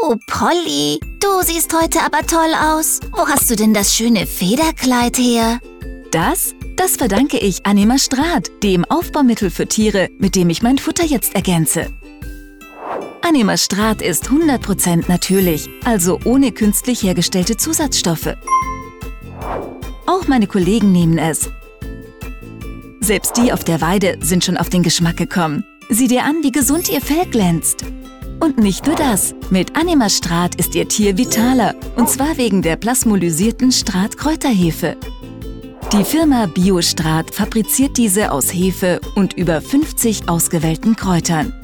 Oh, Polly, du siehst heute aber toll aus. Wo hast du denn das schöne Federkleid her? Das verdanke ich Animastrat, dem Aufbaumittel für Tiere, mit dem ich mein Futter jetzt ergänze. Animastrat ist 100% natürlich, also ohne künstlich hergestellte Zusatzstoffe. Auch meine Kollegen nehmen es. Selbst die auf der Weide sind schon auf den Geschmack gekommen. Sieh dir an, wie gesund ihr Fell glänzt. Und nicht nur das, mit Animastrat ist ihr Tier vitaler, und zwar wegen der plasmolysierten Strat-Kräuterhefe. Die Firma Biostrat fabriziert diese aus Hefe und über 50 ausgewählten Kräutern.